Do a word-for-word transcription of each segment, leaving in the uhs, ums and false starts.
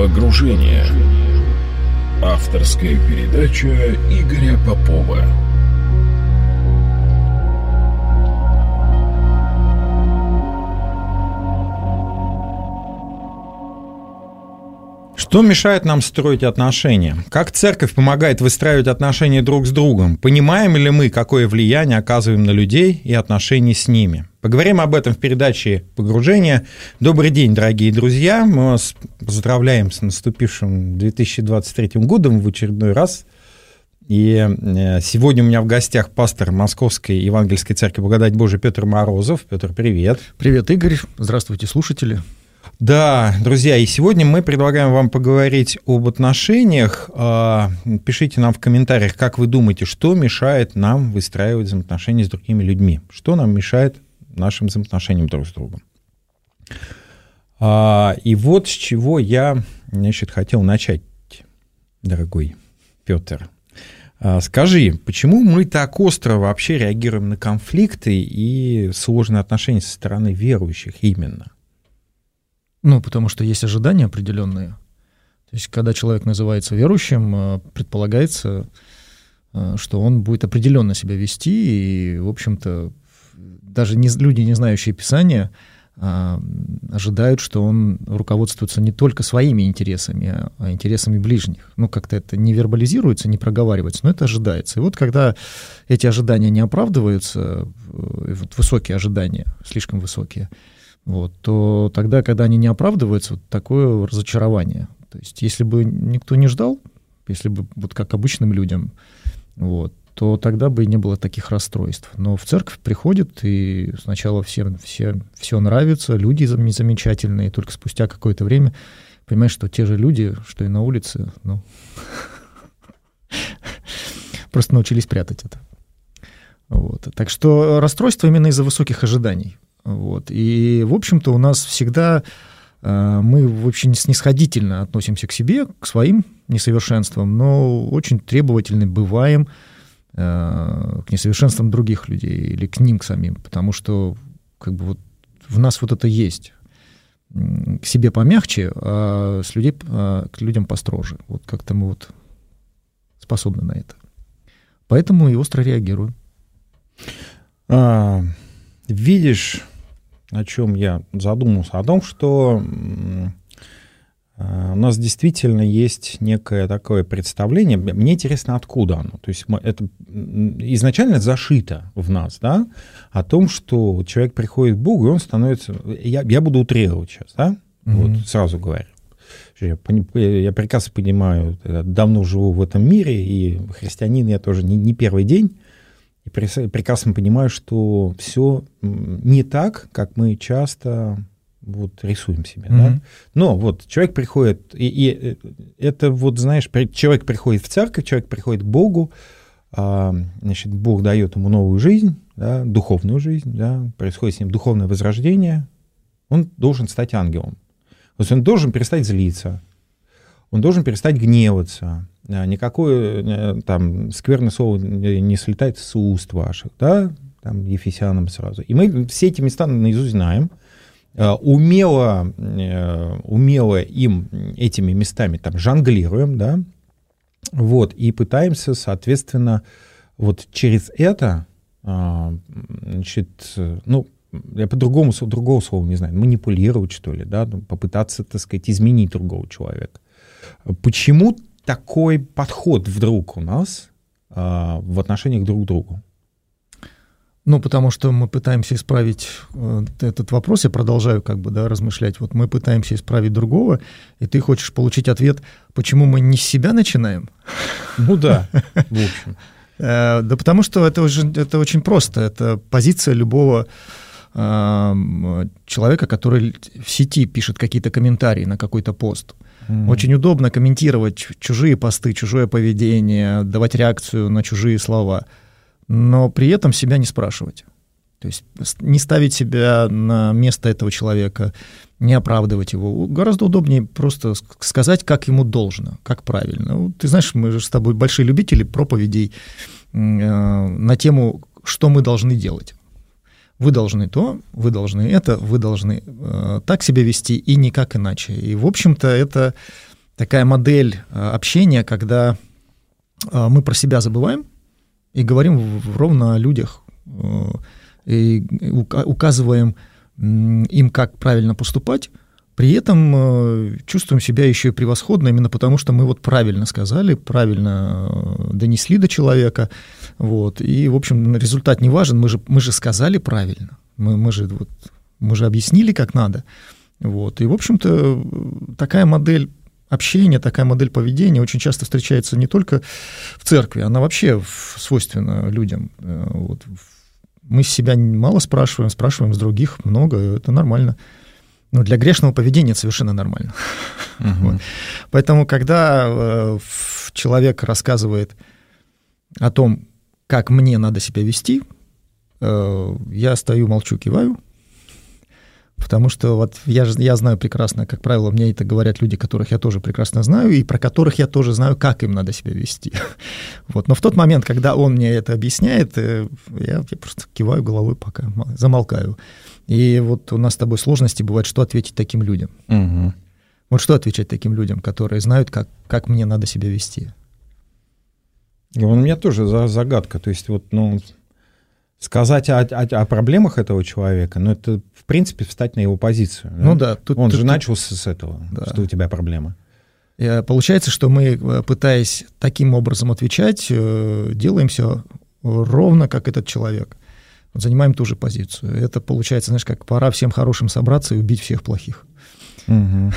Погружение. Авторская передача Игоря Попова. Что мешает нам строить отношения? Как церковь помогает выстраивать отношения друг с другом? Понимаем ли мы, какое влияние оказываем на людей и отношения с ними? Поговорим об этом в передаче «Погружение». Добрый день, дорогие друзья. Мы вас поздравляем с наступившим две тысячи двадцать третьим годом в очередной раз. И сегодня у меня в гостях пастор Московской Евангельской Церкви Благодать Божия Петр Морозов. Петр, привет. Привет, Игорь. Здравствуйте, слушатели. Да, друзья, и сегодня мы предлагаем вам поговорить об отношениях. Пишите нам в комментариях, как вы думаете, что мешает нам выстраивать взаимоотношения с другими людьми, что нам мешает нашим взаимоотношениям друг с другом. И вот с чего я, значит, хотел начать, дорогой Петр. Скажи, почему мы так остро вообще реагируем на конфликты и сложные отношения со стороны верующих именно? Ну, потому что есть ожидания определенные. То есть, когда человек называется верующим, предполагается, что он будет определенно себя вести, и, в общем-то, даже не, люди, не знающие Писания, ожидают, что он руководствуется не только своими интересами, а интересами ближних. Ну, как-то это не вербализируется, не проговаривается, но это ожидается. И вот когда эти ожидания не оправдываются, вот высокие ожидания, слишком высокие, вот, то тогда, когда они не оправдываются, вот такое разочарование. То есть если бы никто не ждал, если бы вот как обычным людям, вот, то тогда бы и не было таких расстройств. Но в церковь приходит, и сначала всем все, все нравится, люди замечательные, и только спустя какое-то время понимаешь, что те же люди, что и на улице, ну, просто научились прятать это. Вот. Так что расстройство именно из-за высоких ожиданий. Вот. И, в общем-то, у нас всегда э, мы очень снисходительно относимся к себе, к своим несовершенствам, но очень требовательны бываем э, к несовершенствам других людей или к ним, к самим, потому что как бы, вот, в нас вот это есть. К себе помягче, а с людей, а к людям построже. Вот как-то мы вот способны на это. Поэтому и остро реагируем. А, видишь, о чем я задумался? О том, что у нас действительно есть некое такое представление. Мне интересно, откуда оно. То есть это изначально зашито в нас, да, о том, что человек приходит к Богу, и он становится... Я, я буду утрировать сейчас, да, mm-hmm. вот сразу говорю. Я, я прекрасно понимаю, давно живу в этом мире, и христианин я тоже не, не первый день, и прекрасно понимаю, что все не так, как мы часто вот рисуем себе. Mm-hmm. Да? Но вот человек приходит, и, и это вот, знаешь, человек приходит в церковь, человек приходит к Богу, а, значит, Бог дает ему новую жизнь, да, духовную жизнь, да, происходит с ним духовное возрождение, он должен стать ангелом. То есть он должен перестать злиться, он должен перестать гневаться, никакое там скверное слово не слетает с уст ваших, да, там Ефесянам сразу. И мы все эти места наизусть знаем, умело, умело им этими местами там жонглируем, да, вот, и пытаемся, соответственно, вот через это, значит, ну, я по-другому, другого слова не знаю, манипулировать, что ли, да, попытаться, так сказать, изменить другого человека. Почему такой подход вдруг у нас а, в отношениях друг к другу? Ну, потому что мы пытаемся исправить э, этот вопрос, я продолжаю как бы, да, размышлять, вот мы пытаемся исправить другого, и ты хочешь получить ответ, почему мы не с себя начинаем? Ну да, в общем. Да потому что это очень просто, это позиция любого человека, который в сети пишет какие-то комментарии на какой-то пост. Mm-hmm. Очень удобно комментировать чужие посты, чужое поведение, давать реакцию на чужие слова, но при этом себя не спрашивать. То есть не ставить себя на место этого человека, не оправдывать его. Гораздо удобнее просто сказать, как ему должно, как правильно. Ты знаешь, мы же с тобой большие любители проповедей на тему, что мы должны делать. Вы должны то, вы должны это, вы должны э, так себя вести и никак иначе. И, в общем-то, это такая модель общения, когда мы про себя забываем и говорим ровно о людях, и указываем им, как правильно поступать, при этом чувствуем себя еще и превосходно, именно потому что мы вот правильно сказали, правильно донесли до человека, вот, и, в общем, результат не важен, мы же, мы же сказали правильно, мы, мы, же, вот, мы же объяснили, как надо, вот, и, в общем-то, такая модель общения, такая модель поведения очень часто встречается не только в церкви, она вообще свойственна людям, вот. Мы с себя мало спрашиваем, спрашиваем с других много, это нормально. Но для грешного поведения это совершенно нормально. Uh-huh. Вот. Поэтому, когда э, человек рассказывает о том, как мне надо себя вести, э, я стою, молчу, киваю, потому что вот я, я знаю прекрасно, как правило, мне это говорят люди, которых я тоже прекрасно знаю, и про которых я тоже знаю, как им надо себя вести. Вот. Но в тот момент, когда он мне это объясняет, я, я просто киваю головой, пока замолкаю. И вот у нас с тобой сложности бывает, что ответить таким людям. Угу. Вот что отвечать таким людям, которые знают, как, как мне надо себя вести? И у меня тоже загадка. То есть вот, ну, сказать о, о, о проблемах этого человека, ну, это, в принципе, встать на его позицию. Ну да. Тут, Он тут, же тут, начался с этого, да. Что у тебя проблема. И получается, что мы, пытаясь таким образом отвечать, делаем все ровно как этот человек. Занимаем ту же позицию. Это получается, знаешь, как пора всем хорошим собраться и убить всех плохих. Угу.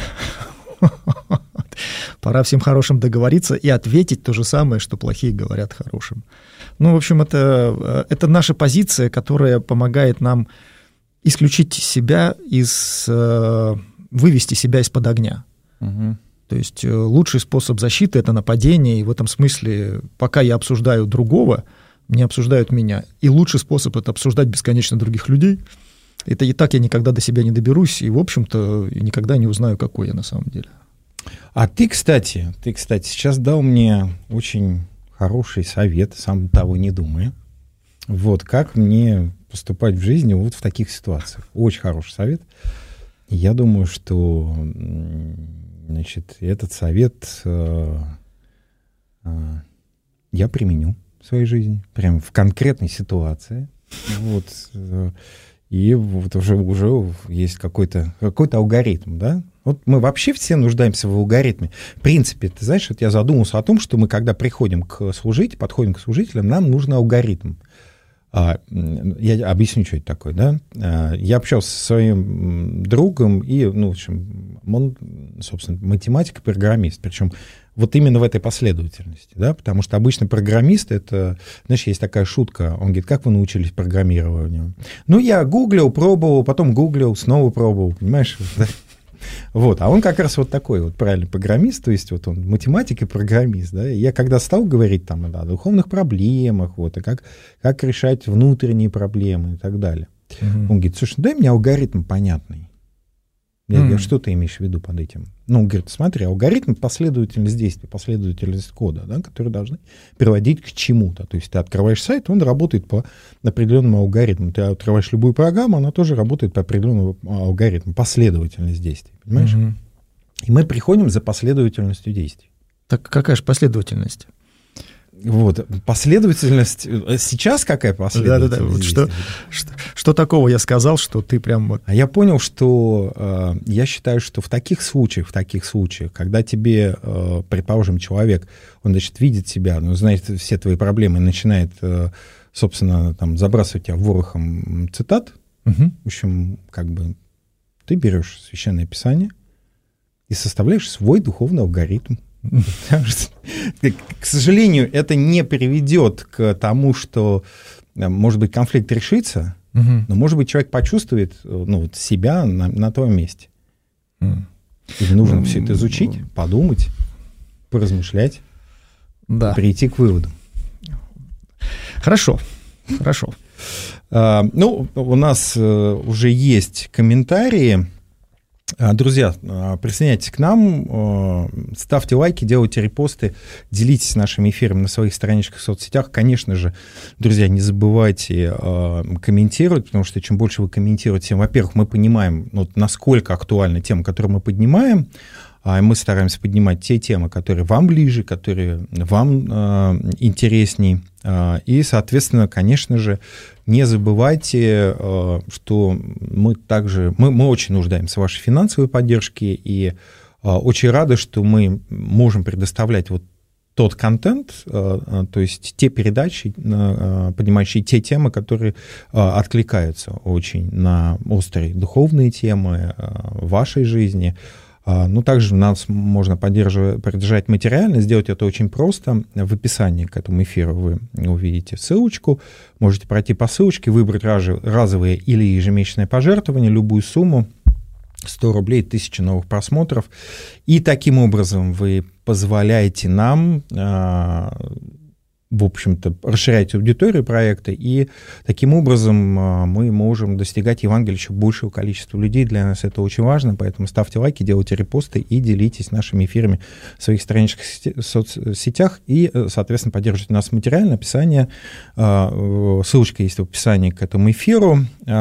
Пора всем хорошим договориться и ответить то же самое, что плохие говорят хорошим. Ну, в общем, это, это наша позиция, которая помогает нам исключить себя из... вывести себя из-под огня. Угу. То есть лучший способ защиты — это нападение, и в этом смысле, пока я обсуждаю другого, не обсуждают меня. И лучший способ — это обсуждать бесконечно других людей. Это и так я никогда до себя не доберусь, и, в общем-то, никогда не узнаю, какой я на самом деле. А ты, кстати, ты, кстати, сейчас дал мне очень хороший совет, сам того не думая. Вот как мне поступать в жизни вот в таких ситуациях. Очень хороший совет. Я думаю, что, значит, этот совет э, э, я применю в своей жизни, прямо в конкретной ситуации. Вот. И вот уже, уже есть какой-то, какой-то алгоритм, да? Вот мы вообще все нуждаемся в алгоритме. В принципе, ты знаешь, вот я задумался о том, что мы, когда приходим к служителям, подходим к служителям, нам нужен алгоритм. Я объясню, что это такое, да? Я общался со своим другом, и, ну, в общем, он, собственно, математик и программист, причем вот именно в этой последовательности, да, потому что обычно программист — это, знаешь, есть такая шутка, он говорит, как вы научились программированию? Ну, я гуглил, пробовал, потом гуглил, снова пробовал, понимаешь? Вот, а он как раз вот такой вот правильный программист, то есть вот он математик и программист, да, и я когда стал говорить там о духовных проблемах, вот, и как, как решать внутренние проблемы и так далее, uh-huh. он говорит, слушай, дай мне алгоритм понятный. Я uh-huh. говорю, что ты имеешь в виду под этим? Ну, он говорит, смотри, алгоритм — последовательность действий, последовательность кода, да, которые должны приводить к чему-то. То есть ты открываешь сайт, он работает по определенному алгоритму. Ты открываешь любую программу, она тоже работает по определенному алгоритму, последовательность действий, понимаешь? Uh-huh. И мы приходим за последовательностью действий. Так какая же последовательность? Вот, последовательность... Сейчас какая последовательность? Да-да-да, вот что, что, что такого я сказал, что ты прям... Вот... А я понял, что э, я считаю, что в таких случаях, в таких случаях, когда тебе, э, предположим, человек, он, значит, видит себя, ну, знает все твои проблемы и начинает, э, собственно, там, забрасывать тебя ворохом цитат, угу. в общем, как бы ты берешь Священное Писание и составляешь свой духовный алгоритм. К сожалению, это не приведет к тому, что, может быть, конфликт решится, угу. но, может быть, человек почувствует, ну, вот себя на, на твоем месте. Mm. Или нужно mm. все это изучить, подумать, поразмышлять, да. прийти к выводу. Хорошо, хорошо. А, ну, у нас уже есть комментарии. Друзья, присоединяйтесь к нам, ставьте лайки, делайте репосты, делитесь нашими эфирами на своих страничках в соцсетях. Конечно же, друзья, не забывайте комментировать, потому что чем больше вы комментируете, во-первых, мы понимаем, ну, насколько актуальна тема, которую мы поднимаем, Мы стараемся поднимать те темы, которые вам ближе, которые вам э, интересней. И, соответственно, конечно же, не забывайте, э, что мы также, мы, мы очень нуждаемся в вашей финансовой поддержке и э, очень рады, что мы можем предоставлять вот тот контент, то есть те передачи, поднимающие те темы, которые откликаются очень на острые духовные темы вашей жизни. Ну, также нас можно поддерживать, поддержать материально, сделать это очень просто. В описании к этому эфиру вы увидите ссылочку, можете пройти по ссылочке, выбрать разовые или ежемесячные пожертвования, любую сумму, сто рублей, тысяча новых просмотров. И таким образом вы позволяете нам, в общем-то, расширять аудиторию проекта, и таким образом мы можем достигать Евангелия еще большего количества людей. Для нас это очень важно, поэтому ставьте лайки, делайте репосты и делитесь нашими эфирами в своих страничках в соцсетях и, соответственно, поддерживайте нас материально. Описание, ссылочка есть в описании к этому эфиру.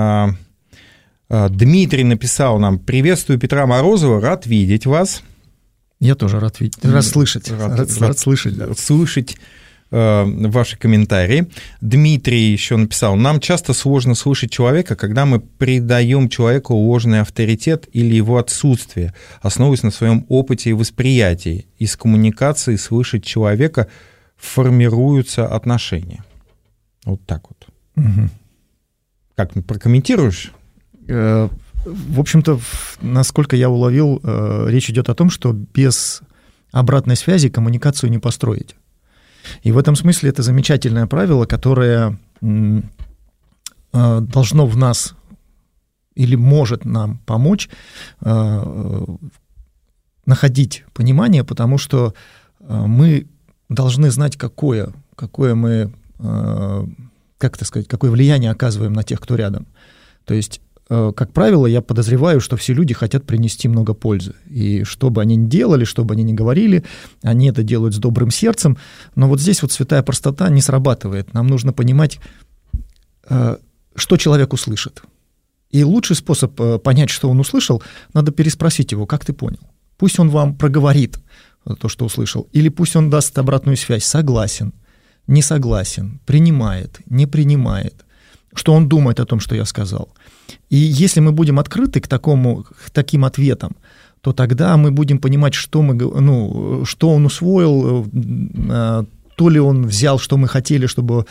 Дмитрий написал нам: «Приветствую Петра Морозова, рад видеть вас». Я тоже рад видеть, рад слышать, рад, рад, рад слышать, да. слышать э, ваши комментарии. Дмитрий еще написал: «Нам часто сложно слышать человека, когда мы придаем человеку ложный авторитет или его отсутствие, основываясь на своем опыте и восприятии. Из коммуникации слышать человека формируются отношения». Вот так вот. Угу. Как, прокомментируешь? В общем-то, насколько я уловил, речь идет о том, что без обратной связи коммуникацию не построить. И в этом смысле это замечательное правило, которое должно в нас или может нам помочь находить понимание, потому что мы должны знать, какое, какое мы, как это сказать, какое влияние оказываем на тех, кто рядом. То есть, как правило, я подозреваю, что все люди хотят принести много пользы. И что бы они ни делали, что бы они ни говорили, они это делают с добрым сердцем. Но вот здесь вот святая простота не срабатывает. Нам нужно понимать, что человек услышит. И лучший способ понять, что он услышал, надо переспросить его: как ты понял? Пусть он вам проговорит то, что услышал, или пусть он даст обратную связь: согласен, не согласен, принимает, не принимает, что он думает о том, что я сказал. И если мы будем открыты к, такому, к таким ответам, то тогда мы будем понимать, что, мы, ну, что он усвоил, то ли он взял, что мы хотели, чтобы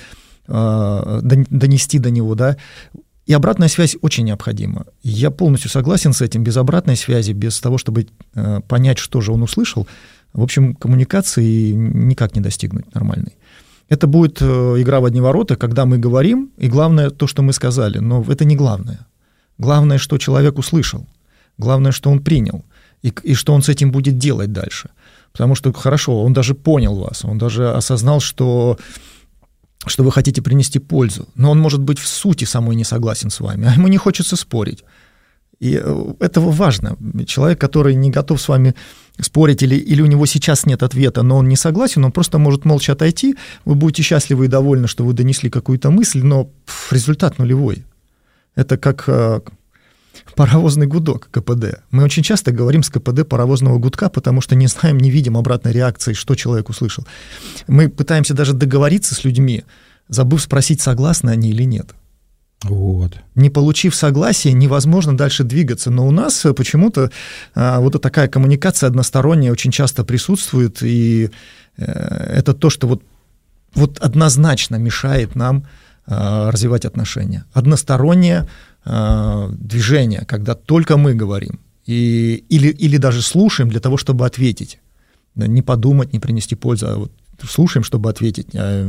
донести до него, да. И обратная связь очень необходима. Я полностью согласен с этим. Без обратной связи, без того, чтобы понять, что же он услышал, в общем, коммуникации никак не достигнуть нормальной. Это будет игра в одни ворота, когда мы говорим, и главное то, что мы сказали, но это не главное. Главное, что человек услышал, главное, что он принял, и, и что он с этим будет делать дальше. Потому что, хорошо, он даже понял вас, он даже осознал, что, что вы хотите принести пользу, но он, может быть, в сути самой не согласен с вами, а ему не хочется спорить. И это важно. Человек, который не готов с вами спорить, или, или у него сейчас нет ответа, но он не согласен, он просто может молча отойти, вы будете счастливы и довольны, что вы донесли какую-то мысль, но пф, результат нулевой. Это как э, паровозный гудок ка пэ дэ. Мы очень часто говорим с ка пэ дэ паровозного гудка, потому что не знаем, не видим обратной реакции, что человек услышал. Мы пытаемся даже договориться с людьми, забыв спросить, согласны они или нет. Вот. Не получив согласия, невозможно дальше двигаться. Но у нас почему-то а, вот такая коммуникация односторонняя очень часто присутствует, и а, это то, что вот, вот однозначно мешает нам а, развивать отношения. Одностороннее а, движение, когда только мы говорим, и, или, или даже слушаем для того, чтобы ответить. Да, не подумать, не принести пользу, а вот слушаем, чтобы ответить. А,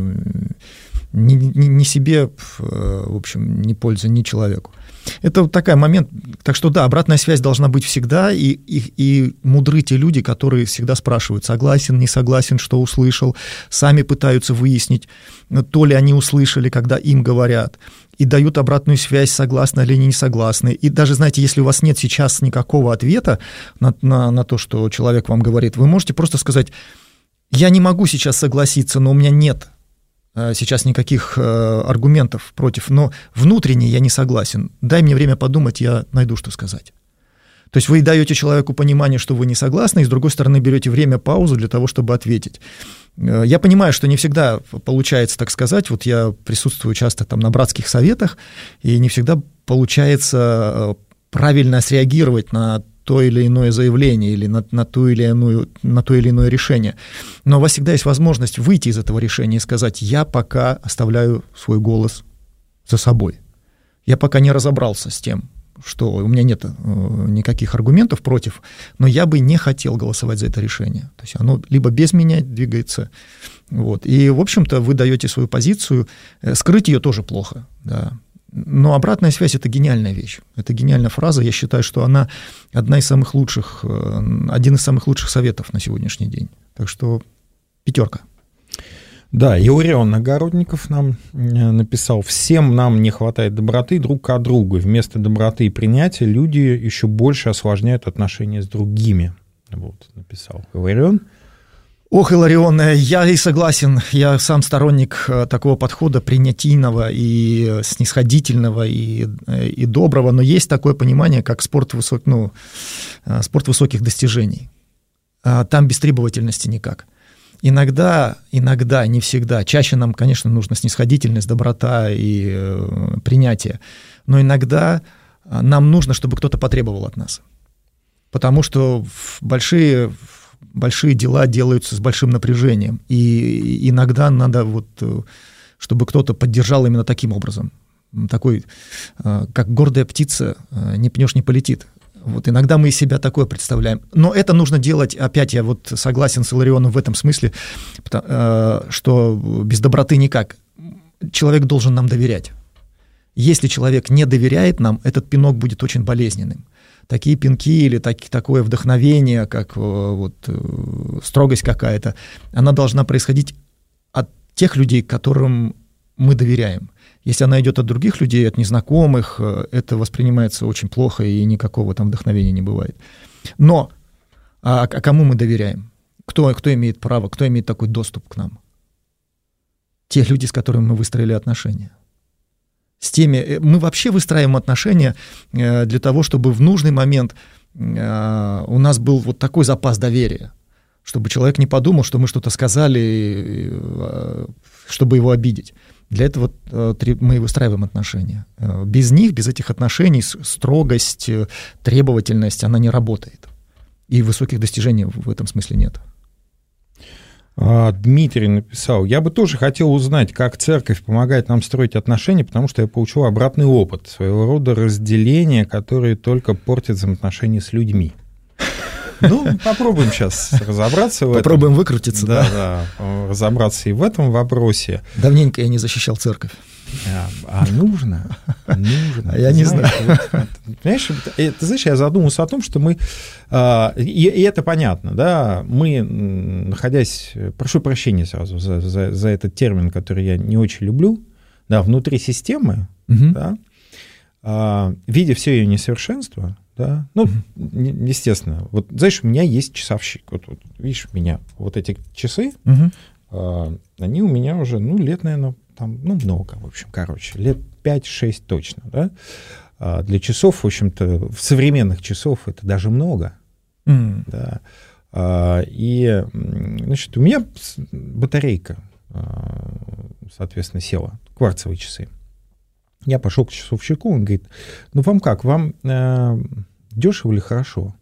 Ни, ни, ни себе, в общем, ни пользы, ни человеку. Это вот такой момент. Так что да, обратная связь должна быть всегда, и, и, и мудры те люди, которые всегда спрашивают, согласен, не согласен, что услышал, сами пытаются выяснить, то ли они услышали, когда им говорят, и дают обратную связь, согласны или не согласны. И даже, знаете, если у вас нет сейчас никакого ответа на, на, на то, что человек вам говорит, вы можете просто сказать: я не могу сейчас согласиться, но у меня нет сейчас никаких э, аргументов против, но внутренне я не согласен. Дай мне время подумать, я найду, что сказать. То есть вы даете человеку понимание, что вы не согласны, и с другой стороны берете время, паузу для того, чтобы ответить. Я понимаю, что не всегда получается так сказать. Вот я присутствую часто там на братских советах, и не всегда получается правильно среагировать на то или иное заявление или на, на, ту или иную, на то или иное решение. Но у вас всегда есть возможность выйти из этого решения и сказать: я пока оставляю свой голос за собой. Я пока не разобрался с тем, что у меня нет никаких аргументов против, но я бы не хотел голосовать за это решение. То есть оно либо без меня двигается. Вот. И, в общем-то, вы даете свою позицию. Скрыть ее тоже плохо, да. Но обратная связь — это гениальная вещь. Это гениальная фраза. Я считаю, что она одна из самых лучших, один из самых лучших советов на сегодняшний день. Так что пятерка. Да, Иорион Огородников нам написал: всем нам не хватает доброты друг к другу. Вместо доброты и принятия люди еще больше осложняют отношения с другими. Вот, написал Иорион. Ох, Иларион, я и согласен, я сам сторонник такого подхода принятийного и снисходительного и, и доброго, но есть такое понимание, как спорт, высок, ну, спорт высоких достижений. Там без требовательности никак. Иногда, иногда, не всегда, чаще нам, конечно, нужна снисходительность, доброта и э, принятие, но иногда нам нужно, чтобы кто-то потребовал от нас, потому что большие... Большие дела делаются с большим напряжением, и иногда надо, вот, чтобы кто-то поддержал именно таким образом. Такой, как гордая птица, не пнешь, не полетит. Вот иногда мы из себя такое представляем. Но это нужно делать, опять я вот согласен с Иларионом в этом смысле, что без доброты никак. Человек должен нам доверять. Если человек не доверяет нам, этот пинок будет очень болезненным. Такие пинки или так, такое вдохновение, как вот, строгость какая-то, она должна происходить от тех людей, которым мы доверяем. Если она идет от других людей, от незнакомых, это воспринимается очень плохо, и никакого там вдохновения не бывает. Но а, а кому мы доверяем? Кто, кто имеет право, кто имеет такой доступ к нам? Те люди, с которыми мы выстроили отношения. С теми, мы вообще выстраиваем отношения для того, чтобы в нужный момент у нас был вот такой запас доверия, чтобы человек не подумал, что мы что-то сказали, чтобы его обидеть. Для этого мы выстраиваем отношения. Без них, без этих отношений строгость, требовательность, она не работает. И высоких достижений в этом смысле нет. Дмитрий написал: я бы тоже хотел узнать, как церковь помогает нам строить отношения, потому что я получил обратный опыт, своего рода разделение, которое только портит взаимоотношения с людьми. Ну, попробуем сейчас разобраться в этом. Попробуем выкрутиться, да? Да, да, разобраться и в этом вопросе. Давненько я не защищал церковь. А, а нужно? Нужно. А я не знаю. Вот, понимаешь, ты знаешь, я задумался о том, что мы, и, и это понятно, да, мы, находясь, прошу прощения сразу за, за, за этот термин, который я не очень люблю, да, внутри системы, угу. да, видя все ее несовершенство, да, ну, угу. естественно, вот, знаешь, у меня есть часовщик, вот, вот видишь, у меня вот эти часы, угу. они у меня уже, ну, лет, наверное, там, ну, много, в общем, короче, лет пять-шесть точно, да. А для часов, в общем-то, в современных часов это даже много, mm. да. А, и, значит, у меня батарейка, соответственно, села, кварцевые часы. Я пошел к часовщику, он говорит: ну, вам как, вам э, дешево или хорошо?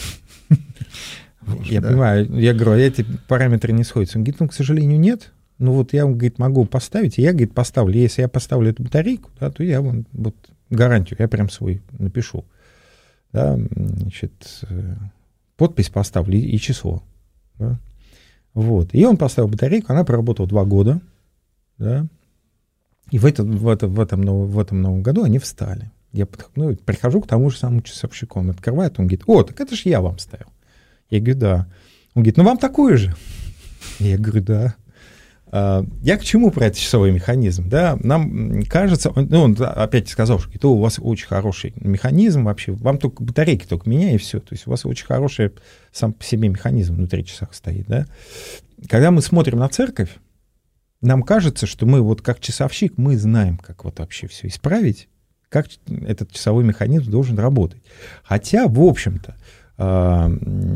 Я понимаю, я говорю, эти параметры не сходятся. Он говорит: ну, к сожалению, нет. Ну, вот я, говорит, могу поставить, и я, говорит, поставлю. Если я поставлю эту батарейку, да, то я вот, вот гарантию, я прям свой напишу. Да, значит, подпись поставлю и, и число. Да. Вот. И он поставил батарейку, она проработала два года. Да, и в, это, в, это, в, этом, в этом новом году они встали. Я ну, прихожу к тому же самому часовщику, он открывает, он говорит: о, так это же я вам ставил. Я говорю: да. Он говорит: ну, вам такое же. Я говорю: да. Я к чему про этот часовой механизм? Да, нам кажется, ну, он опять сказал, что у вас очень хороший механизм вообще, вам только батарейки только меня и все, то есть у вас очень хороший сам по себе механизм внутри часов стоит, да. Когда мы смотрим на церковь, нам кажется, что мы вот как часовщик, мы знаем, как вот вообще все исправить, как этот часовой механизм должен работать. Хотя, в общем-то, как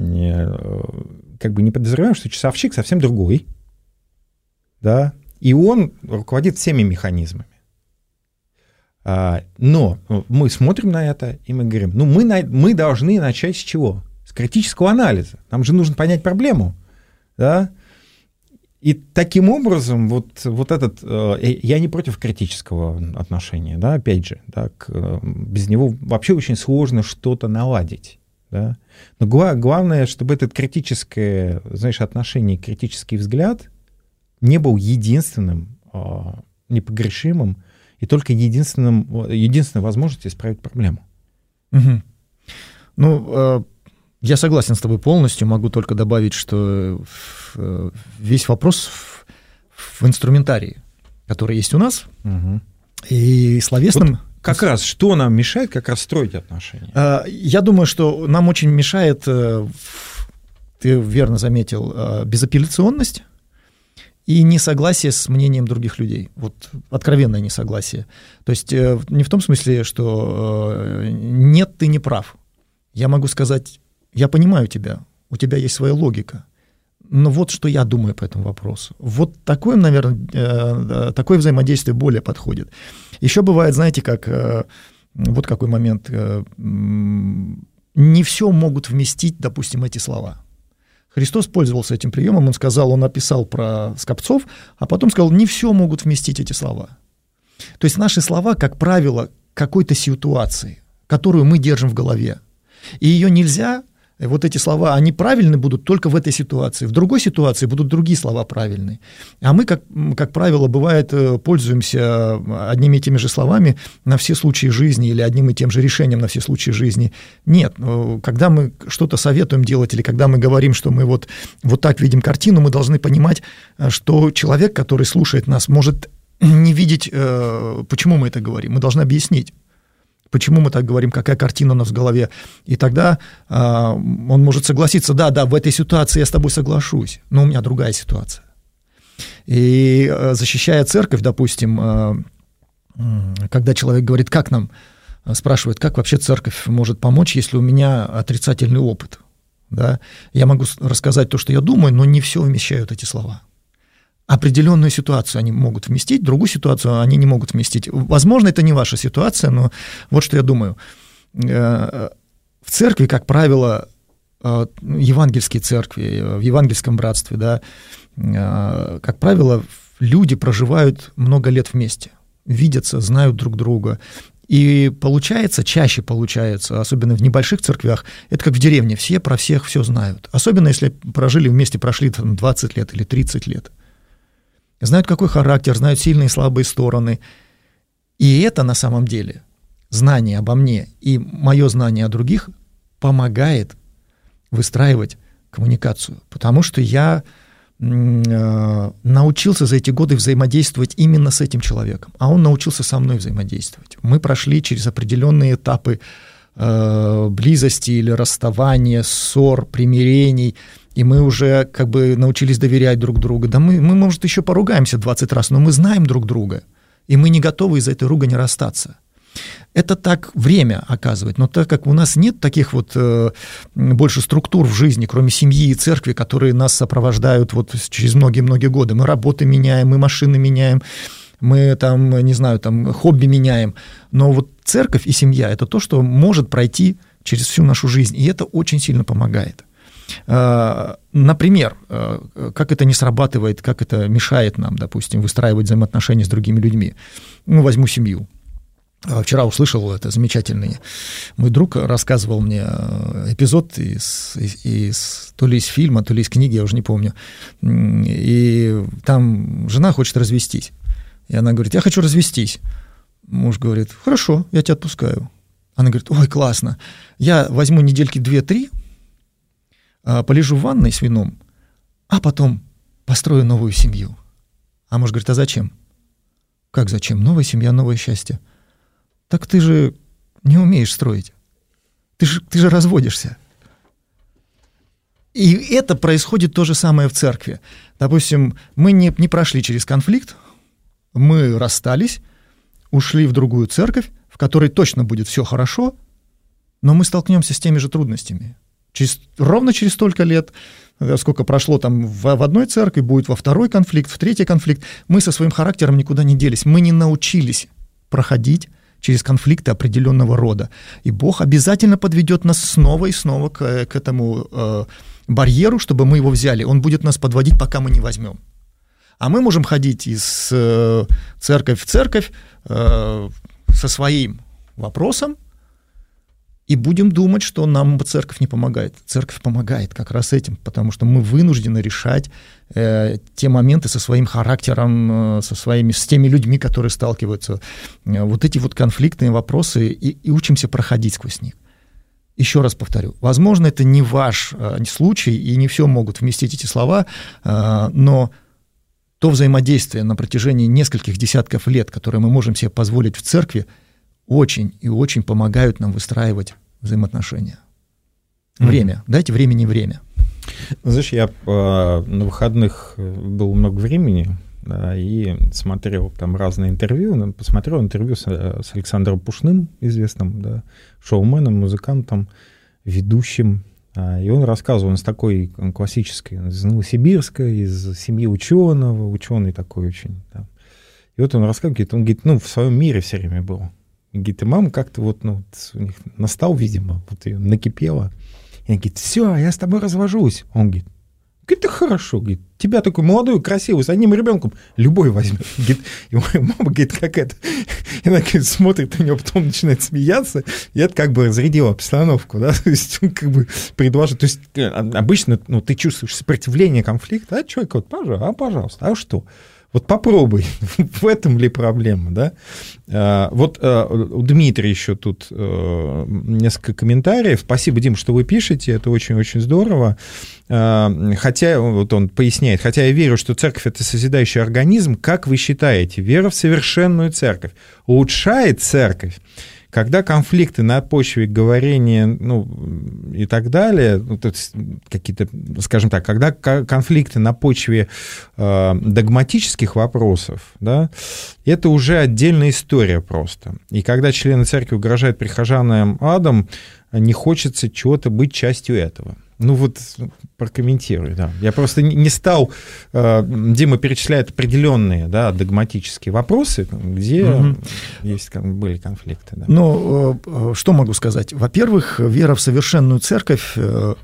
бы не подозреваем, что часовщик совсем другой, да, и он руководит всеми механизмами. Но мы смотрим на это, и мы говорим, ну, мы, на, мы должны начать с чего? С критического анализа. Нам же нужно понять проблему, да. И таким образом, вот, вот этот, я не против критического отношения, да, опять же, да, к, без него вообще очень сложно что-то наладить, да. Но гла, главное, чтобы это критическое, знаешь, отношение, критический взгляд не был единственным, непогрешимым и только единственным, единственной возможностью исправить проблему. Угу. Ну, я согласен с тобой полностью, могу только добавить, что весь вопрос в, в инструментарии, который есть у нас, угу. и словесным... Вот как раз что нам мешает как раз строить отношения? Я думаю, что нам очень мешает, ты верно заметил, безапелляционность и несогласие с мнением других людей. Вот откровенное несогласие. То есть не в том смысле, что нет, ты не прав. Я могу сказать... Я понимаю тебя, у тебя есть своя логика, но вот что я думаю по этому вопросу. Вот такое, наверное, такое взаимодействие более подходит. Еще бывает, знаете, как, вот какой момент, не все могут вместить, допустим, эти слова. Христос пользовался этим приемом, он сказал, он описал про скопцов, а потом сказал, не все могут вместить эти слова. То есть наши слова, как правило, какой-то ситуации, которую мы держим в голове, и ее нельзя... Вот эти слова, они правильны будут только в этой ситуации. В другой ситуации будут другие слова правильные. А мы, как, как правило, бывает, пользуемся одними и теми же словами на все случаи жизни или одним и тем же решением на все случаи жизни. Нет, когда мы что-то советуем делать или когда мы говорим, что мы вот, вот так видим картину, мы должны понимать, что человек, который слушает нас, может не видеть, почему мы это говорим. Мы должны объяснить. Почему мы так говорим, какая картина у нас в голове. И тогда э, он может согласиться, да, да, в этой ситуации я с тобой соглашусь, но у меня другая ситуация. И э, защищая церковь, допустим, э, когда человек говорит, как нам, спрашивает, как вообще церковь может помочь, если у меня отрицательный опыт. Да? Я могу рассказать то, что я думаю, но не все вмещают эти слова. Определенную ситуацию они могут вместить, другую ситуацию они не могут вместить. Возможно, это не ваша ситуация, но вот что я думаю. В церкви, как правило, евангельские церкви, в евангельском братстве, да, как правило, люди проживают много лет вместе, видятся, знают друг друга. И получается, чаще получается, особенно в небольших церквях, это как в деревне, все про всех все знают. Особенно если прожили вместе, прошли там, двадцать лет или тридцать лет. Знают, какой характер, знают сильные и слабые стороны. И это на самом деле, знание обо мне и мое знание о других помогает выстраивать коммуникацию. Потому что я э, научился за эти годы взаимодействовать именно с этим человеком, а он научился со мной взаимодействовать. Мы прошли через определенные этапы э, близости или расставания, ссор, примирений, и мы уже как бы научились доверять друг другу. Да мы, мы, может, еще поругаемся двадцать раз, но мы знаем друг друга, и мы не готовы из-за этой ругани расстаться. Это так время оказывает, но так как у нас нет таких вот э, больше структур в жизни, кроме семьи и церкви, которые нас сопровождают вот через многие-многие годы. Мы работы меняем, мы машины меняем, мы там, не знаю, там хобби меняем. Но вот церковь и семья – это то, что может пройти через всю нашу жизнь, и это очень сильно помогает. Например, как это не срабатывает, как это мешает нам, допустим, выстраивать взаимоотношения с другими людьми. Ну, возьму семью. Вчера услышал это замечательный. Мой друг рассказывал мне эпизод из, из, то ли из фильма, то ли из книги, я уже не помню. И там жена хочет развестись. И она говорит, я хочу развестись. Муж говорит, хорошо, я тебя отпускаю. Она говорит, ой, классно. Я возьму недельки две-три, полежу в ванной с вином, а потом построю новую семью. А муж говорит, а зачем? Как зачем? Новая семья, новое счастье. Так ты же не умеешь строить. Ты же, ты же разводишься. И это происходит то же самое в церкви. Допустим, мы не, не прошли через конфликт, мы расстались, ушли в другую церковь, в которой точно будет все хорошо, но мы столкнемся с теми же трудностями. Через, ровно через столько лет, сколько прошло там в, в одной церкви, будет во второй конфликт, в третий конфликт, мы со своим характером никуда не делись. Мы не научились проходить через конфликты определенного рода. И Бог обязательно подведет нас снова и снова к, к этому э, барьеру, чтобы мы его взяли. Он будет нас подводить, пока мы не возьмем. А мы можем ходить из э, церковь в церковь э, со своим вопросом, и будем думать, что нам церковь не помогает. Церковь помогает как раз этим, потому что мы вынуждены решать э, те моменты со своим характером, э, со своими, с теми людьми, которые сталкиваются. Э, вот эти вот конфликтные вопросы, и, и учимся проходить сквозь них. Еще раз повторю, возможно, это не ваш э, случай, и не все могут вместить эти слова, э, но то взаимодействие на протяжении нескольких десятков лет, которое мы можем себе позволить в церкви, очень и очень помогают нам выстраивать взаимоотношения. Время. Mm-hmm. Дайте времени время. Знаешь, я э, на выходных было много времени, да, и смотрел там разные интервью. Посмотрел интервью с, с Александром Пушным, известным, да, шоуменом, музыкантом, ведущим. И он рассказывал, он с такой классической, из Новосибирска, из семьи ученого, ученый такой очень. Да. И вот он рассказывает, он говорит, ну, в своем мире все время был. И говорит, и мама как-то вот, ну, у них настал, видимо, вот ее накипела. И она говорит, все, я с тобой развожусь. Он говорит, говорит, да хорошо, говорит, тебя такой молодой, красивый, с одним ребенком, любой возьмет. Говорит, и моя мама, говорит, как это. И она, говорит, смотрит на него, потом начинает смеяться, и это как бы разрядило обстановку, да, то есть он как бы предложил, то есть обычно, ну, ты чувствуешь сопротивление конфликта, а человек вот, пожалуйста, а пожалуйста, а что? Вот попробуй, в этом ли проблема, да? А, вот а, у Дмитрия еще тут а, несколько комментариев. Спасибо, Дим, что вы пишете, это очень-очень здорово. А, хотя, вот он поясняет, хотя я верю, что церковь — это созидающий организм, как вы считаете, вера в совершенную церковь улучшает церковь? Когда конфликты на почве говорения, ну, и так далее, ну, то есть какие-то, скажем так, когда конфликты на почве э, догматических вопросов, да, это уже отдельная история просто. И когда члены церкви угрожают прихожанам адом, не хочется чего-то быть частью этого. Ну вот прокомментируй, да. Я просто не стал, э, Дима перечисляет определенные, да, догматические вопросы, где угу. есть, были конфликты. Да. Ну, э, что могу сказать? Во-первых, вера в совершенную церковь э,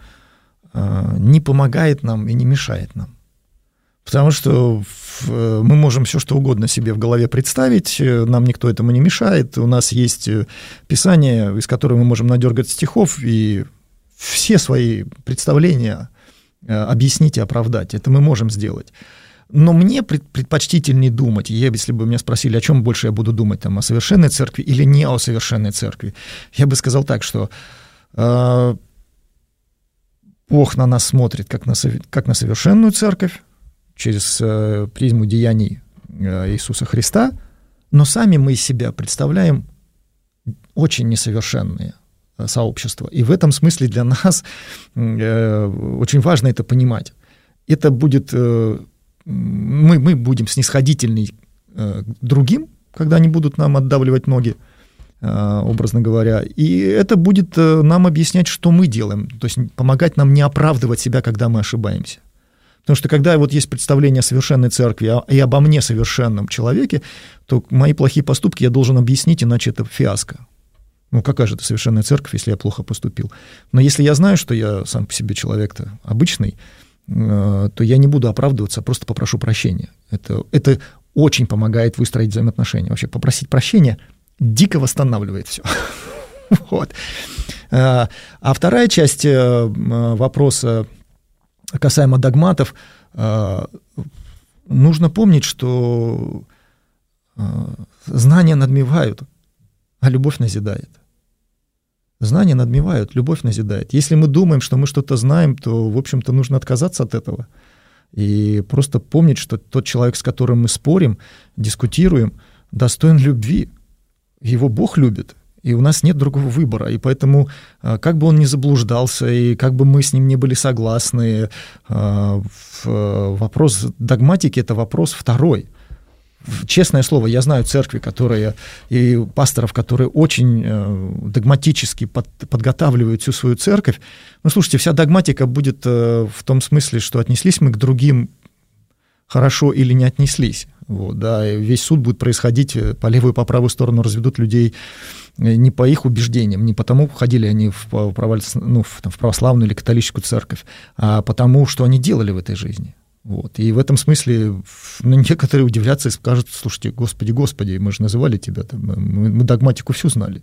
э, не помогает нам и не мешает нам. Потому что в, мы можем все что угодно себе в голове представить, нам никто этому не мешает. У нас есть Писание, из которого мы можем надергать стихов и все свои представления объяснить и оправдать. Это мы можем сделать. Но мне предпочтительнее думать, если бы меня спросили, о чем больше я буду думать, там, о совершенной церкви или не о совершенной церкви, я бы сказал так, что э, Бог на нас смотрит как на, как на совершенную церковь через э, призму деяний э, Иисуса Христа, но сами мы из себя представляем очень несовершенные сообщества. И в этом смысле для нас э, очень важно это понимать. Это будет... Э, мы, мы будем снисходительны э, к другим, когда они будут нам отдавливать ноги, э, образно говоря. И это будет э, нам объяснять, что мы делаем. То есть помогать нам не оправдывать себя, когда мы ошибаемся. Потому что когда вот есть представление о совершенной церкви и обо мне, совершенном человеке, то мои плохие поступки я должен объяснить, иначе это фиаско. Ну, какая же это совершенная церковь, если я плохо поступил? Но если я знаю, что я сам по себе человек-то обычный, то я не буду оправдываться, а просто попрошу прощения. Это, это очень помогает выстроить взаимоотношения. Вообще попросить прощения дико восстанавливает все. Вот. А вторая часть вопроса касаемо догматов. Нужно помнить, что знания надмевают, а любовь назидает. Знания надмевают, любовь назидает. Если мы думаем, что мы что-то знаем, то, в общем-то, нужно отказаться от этого и просто помнить, что тот человек, с которым мы спорим, дискутируем, достоин любви. Его Бог любит, и у нас нет другого выбора. И поэтому, как бы он ни заблуждался, и как бы мы с ним не были согласны, вопрос догматики — это вопрос второй. честное слово, я знаю церкви, которые, и пасторов, которые очень э, догматически под, подготавливают всю свою церковь. Ну, слушайте, вся догматика будет э, в том смысле, что отнеслись мы к другим хорошо или не отнеслись. Вот, да, и весь суд будет происходить по левую и по правую сторону, разведут людей не по их убеждениям, не потому, ходили они в, право, ну, в, там, в православную или католическую церковь, а потому, что они делали в этой жизни. Вот. И в этом смысле ну, некоторые удивлятся и скажут: слушайте, Господи, Господи, мы же называли тебя, там, мы, мы догматику всю знали.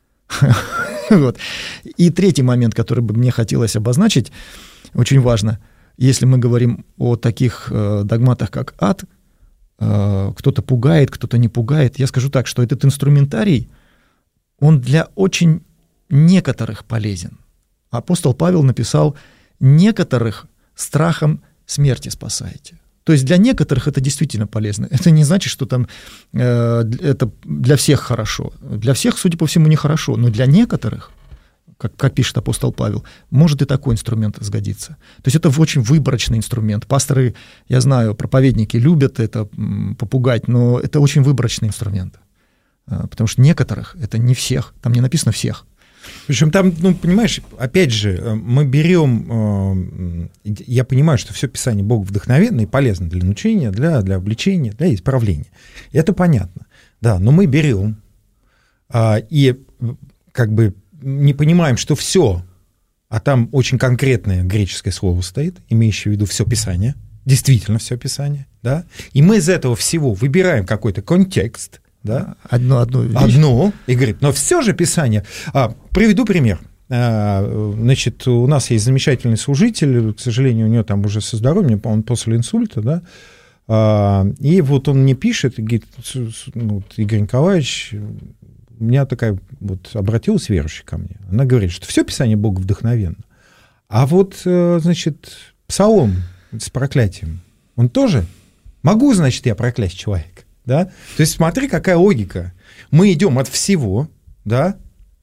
Вот. И третий момент, который бы мне хотелось обозначить, очень важно, если мы говорим о таких э, догматах, как ад, э, кто-то пугает, кто-то не пугает, я скажу так, что этот инструментарий, он для очень некоторых полезен. Апостол Павел написал: некоторых страхом смерти спасаете. То есть для некоторых это действительно полезно. Это не значит, что там э, это для всех хорошо. Для всех, судя по всему, нехорошо. Но для некоторых, как, как пишет апостол Павел, может и такой инструмент сгодиться. То есть это очень выборочный инструмент. Пасторы, я знаю, проповедники любят это попугать, но это очень выборочный инструмент. Потому что некоторых, это не всех, там не написано всех. Причем там, ну, понимаешь, опять же, мы берем, я понимаю, что все Писание Богу вдохновенно и полезно для научения, для, для обличения, для исправления. Это понятно, да, но мы берем и как бы не понимаем, что все, а там очень конкретное греческое слово стоит, имеющее в виду все Писание, действительно все Писание, да, и мы из этого всего выбираем какой-то контекст, да? Одну, одну вещь. Одну, и говорит, но все же Писание. А, приведу пример. А, значит, у нас есть замечательный служитель, к сожалению, у него там уже со здоровьем, он после инсульта, да, а, и вот он мне пишет, и говорит, ну, Игорь Николаевич, у меня такая, вот обратилась верующая ко мне, она говорит, что все Писание Бога вдохновенно, а вот, значит, Псалом с проклятием, он тоже, могу, значит, я проклясть человека? Да? То есть смотри, какая логика. Мы идем от всего, да?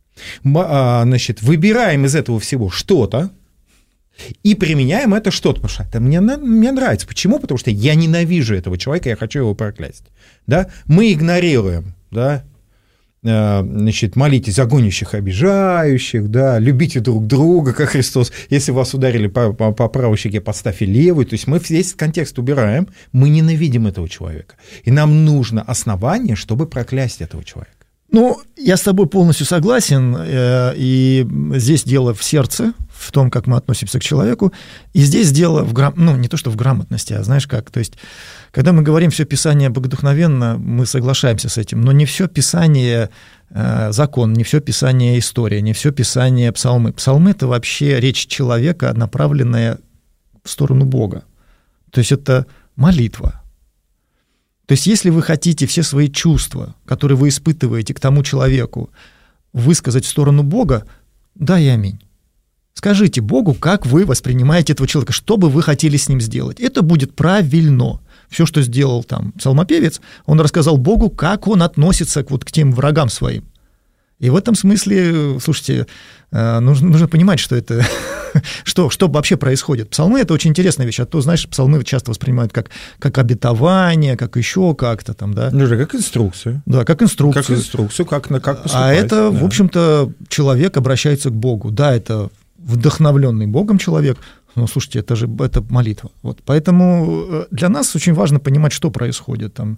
Значит, выбираем из этого всего что-то и применяем это что-то. Потому что это мне, мне нравится. Почему? Потому что я ненавижу этого человека, я хочу его проклясть. Да? Мы игнорируем, да? Значит, молитесь за гонящих, обижающих, да, любите друг друга, как Христос. Если вас ударили по, по, по правой щеке, подставьте левую. То есть мы весь контекст убираем, мы ненавидим этого человека. И нам нужно основание, чтобы проклясть этого человека. Ну, я с тобой полностью согласен, и здесь дело в сердце, в том, как мы относимся к человеку, и здесь дело в грам... ну, не то, что в грамотности, а знаешь как, то есть, когда мы говорим «все Писание богодухновенно», мы соглашаемся с этим, но не все Писание закон, не все Писание история, не все Писание псалмы. Псалмы – это вообще речь человека, направленная в сторону Бога, то есть это молитва. То есть если вы хотите все свои чувства, которые вы испытываете к тому человеку, высказать в сторону Бога, да и аминь. Скажите Богу, как вы воспринимаете этого человека, что бы вы хотели с ним сделать. Это будет правильно. Все, что сделал там псалмопевец, он рассказал Богу, как он относится к, вот, к тем врагам своим. И в этом смысле, слушайте, нужно, нужно понимать, что это, что, что вообще происходит. Псалмы – это очень интересная вещь, а то, знаешь, псалмы часто воспринимают как, как обетование, как еще как-то там, да. Ну, как инструкцию. Да, как инструкцию. Как инструкцию, как, как поступать. А это, да. в общем-то, человек обращается к Богу. Да, это вдохновленный Богом человек, но, слушайте, это же это молитва. Вот. Поэтому для нас очень важно понимать, что происходит там.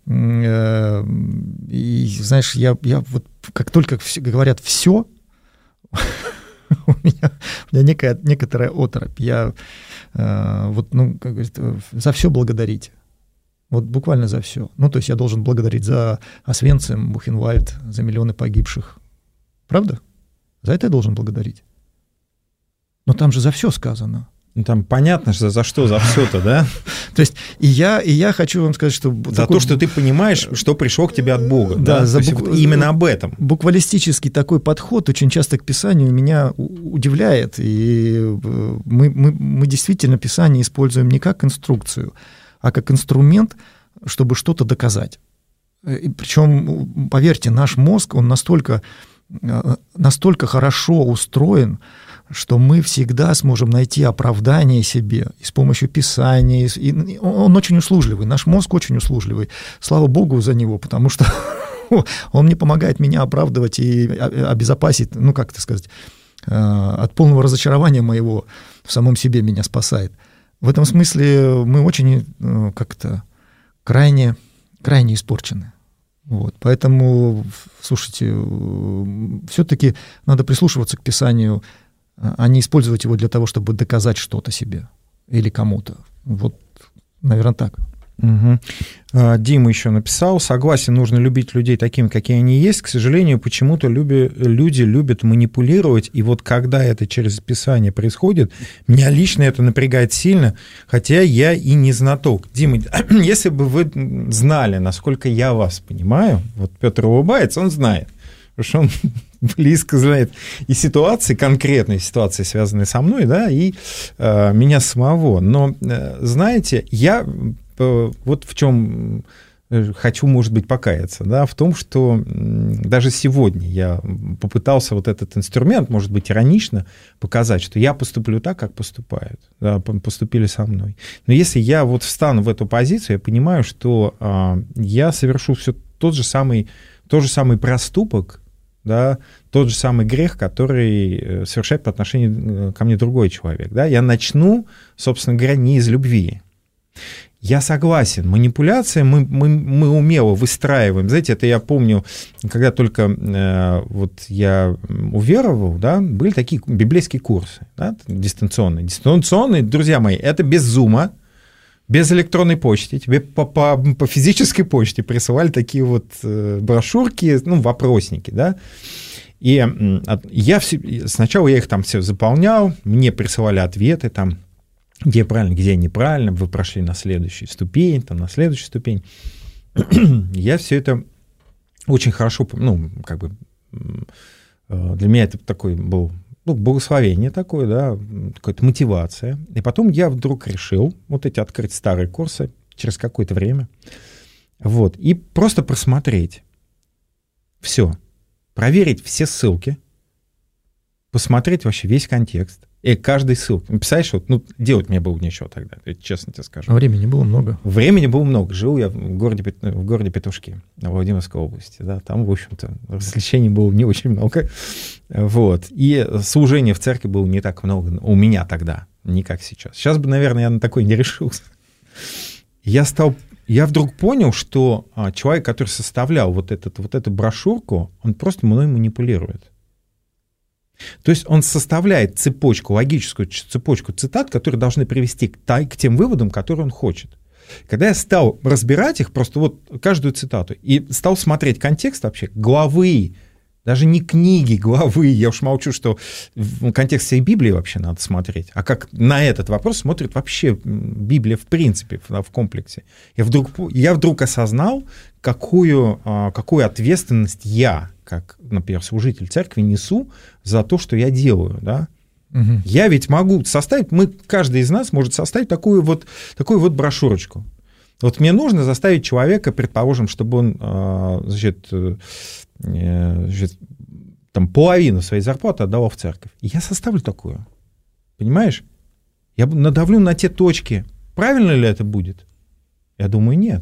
И, знаешь, я, я вот как только говорят «все», у меня, у меня некая, некоторая оторопь. Я вот, ну, как говорится, за все благодарить. Вот буквально за все. Ну, то есть я должен благодарить за Освенцим, Бухенвальд, за миллионы погибших. Правда? За это я должен благодарить. Но там же за все сказано. Ну, там понятно, что за что, за все-то, да? То есть и я, и я хочу вам сказать, что... За такой... то, что ты понимаешь, что пришло к тебе от Бога. Да, да? За бук... вот именно об этом. Буквалистический такой подход очень часто к Писанию меня удивляет. И мы, мы, мы действительно Писание используем не как инструкцию, а как инструмент, чтобы что-то доказать. И причем, поверьте, наш мозг, он настолько настолько хорошо устроен, что мы всегда сможем найти оправдание себе и с помощью Писания. И он очень услужливый, наш мозг очень услужливый. Слава Богу за него, потому что он мне помогает меня оправдывать и обезопасить, ну, как это сказать, от полного разочарования моего в самом себе меня спасает. В этом смысле мы очень как-то крайне, крайне испорчены. Вот. Поэтому, слушайте, все-таки надо прислушиваться к Писанию, а не использовать его для того, чтобы доказать что-то себе или кому-то. Вот, наверное, так. Угу. Дима еще написал: согласен, нужно любить людей такими, какие они есть. К сожалению, почему-то люби, люди любят манипулировать, и вот когда это через Писание происходит, меня лично это напрягает сильно, хотя я и не знаток. Дима, если бы вы знали, насколько я вас понимаю, вот Петр улыбается, он знает, потому что он близко знает и ситуации, конкретные ситуации, связанные со мной, да, и э, меня самого. Но, э, знаете, я вот в чем хочу, может быть, покаяться, да, в том, что даже сегодня я попытался вот этот инструмент, может быть, иронично показать, что я поступлю так, как поступают, да, поступили со мной. Но если я вот встану в эту позицию, я понимаю, что а, я совершу все тот же самый, тот же самый проступок, да, тот же самый грех, который совершает по отношению ко мне другой человек. Да. Я начну, собственно говоря, не из любви. Я согласен, манипуляция мы, мы, мы умело выстраиваем. Знаете, это я помню, когда только э, вот я уверовал, да, были такие библейские курсы, да, дистанционные. Дистанционные, друзья мои, это без зума, без электронной почты. Тебе по, по, по физической почте присылали такие вот брошюрки, ну, вопросники, да. И я все, сначала я их там все заполнял, мне присылали ответы там, где правильно, где неправильно, вы прошли на следующую ступень, там, на следующую ступень. Я все это очень хорошо, ну, как бы, для меня это такой был, ну, благословение такое, да, какая-то мотивация. И потом я вдруг решил вот эти открыть старые курсы через какое-то время, вот, и просто просмотреть все, проверить все ссылки, посмотреть вообще весь контекст. И каждой ссылки. Представляешь, вот, ну, делать мне было нечего тогда, честно тебе скажу. Времени было много. Времени было много. Жил я в городе, в городе Петушки, в Владимирской области. Да, там, в общем-то, развлечений было не очень много. Вот. И служения в церкви было не так много у меня тогда, не как сейчас. Сейчас бы, наверное, я на такой не решился. Я стал... Я вдруг понял, что человек, который составлял вот, этот, вот эту брошюрку, он просто мной манипулирует. То есть он составляет цепочку, логическую цепочку цитат, которые должны привести к, к тем выводам, которые он хочет. Когда я стал разбирать их, просто вот каждую цитату, и стал смотреть контекст вообще, главы, даже не книги, главы, я уж молчу, что в контекст всей Библии вообще надо смотреть, а как на этот вопрос смотрит вообще Библия в принципе, в, в комплексе. Я вдруг, я вдруг осознал, какую, какую ответственность я, как, например, служитель церкви, несу за то, что я делаю, да. Угу. Я ведь могу составить, мы, каждый из нас может составить такую вот, такую вот брошюрочку. Вот мне нужно заставить человека, предположим, чтобы он, значит, значит, там, половину своей зарплаты отдавал в церковь. И я составлю такую, понимаешь? Я надавлю на те точки. Правильно ли это будет? Я думаю, нет.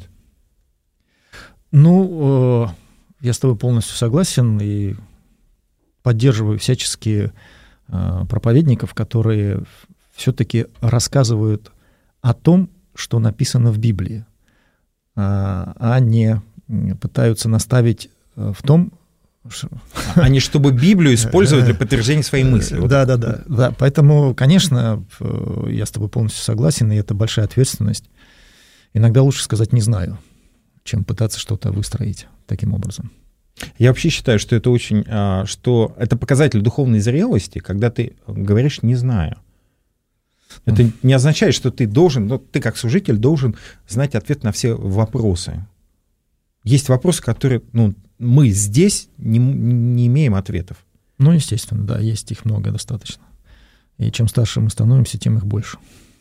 Ну, я с тобой полностью согласен и поддерживаю всячески проповедников, которые все-таки рассказывают о том, что написано в Библии, а не пытаются наставить в том, что... А не чтобы Библию использовать для подтверждения своей мысли. Вот. Да, да, да, да. Поэтому, конечно, я с тобой полностью согласен, и это большая ответственность. Иногда лучше сказать «не знаю», чем пытаться что-то выстроить таким образом. Я вообще считаю, что это очень, что это показатель духовной зрелости, когда ты говоришь «не знаю». Это не означает, что ты должен, ну, ты как служитель должен знать ответ на все вопросы. Есть вопросы, которые, ну, мы здесь не, не имеем ответов. Ну, естественно, да, есть их много достаточно. И чем старше мы становимся, тем их больше.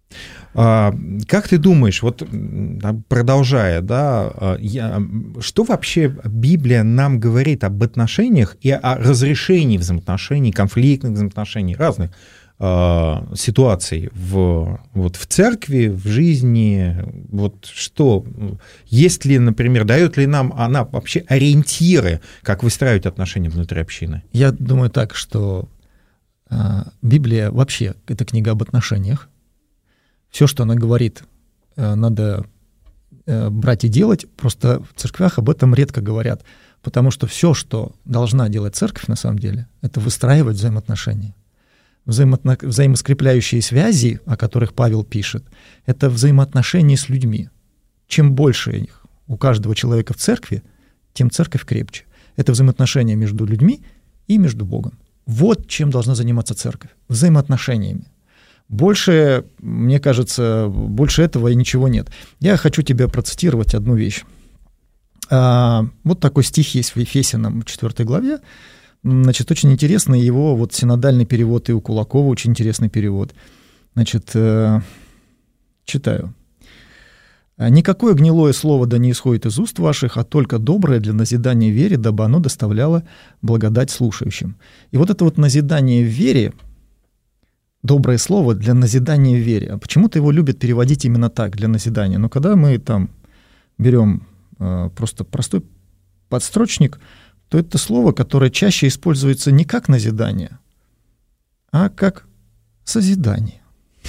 Как ты думаешь, вот продолжая, да, я, что вообще Библия нам говорит об отношениях и о разрешении взаимоотношений, конфликтных взаимоотношений, разных э, ситуаций в, вот, в церкви, в жизни? Вот что, есть ли, например, дает ли нам она вообще ориентиры, как выстраивать отношения внутри общины? Я думаю так, что э, Библия вообще — это книга об отношениях. Все, что она говорит, надо брать и делать, просто в церквях об этом редко говорят, потому что все, что должна делать церковь на самом деле, это выстраивать взаимоотношения. Взаимоотно... Взаимоскрепляющие связи, о которых Павел пишет, это взаимоотношения с людьми. Чем больше их у каждого человека в церкви, тем церковь крепче. Это взаимоотношения между людьми и между Богом. Вот чем должна заниматься церковь. Взаимоотношениями. Больше, мне кажется, больше этого и ничего нет. Я хочу тебе процитировать одну вещь. А, вот такой стих есть в Ефесянам, в четвёртой главе. Значит, очень интересный его вот синодальный перевод, и у Кулакова очень интересный перевод. Значит, э, читаю. «Никакое гнилое слово да не исходит из уст ваших, а только доброе для назидания в вере, дабы оно доставляло благодать слушающим». И вот это вот назидание в вере, доброе слово для назидания в вере. А почему-то его любят переводить именно так, для назидания. Но когда мы там берем э, просто простой подстрочник, то это слово, которое чаще используется не как назидание, а как созидание.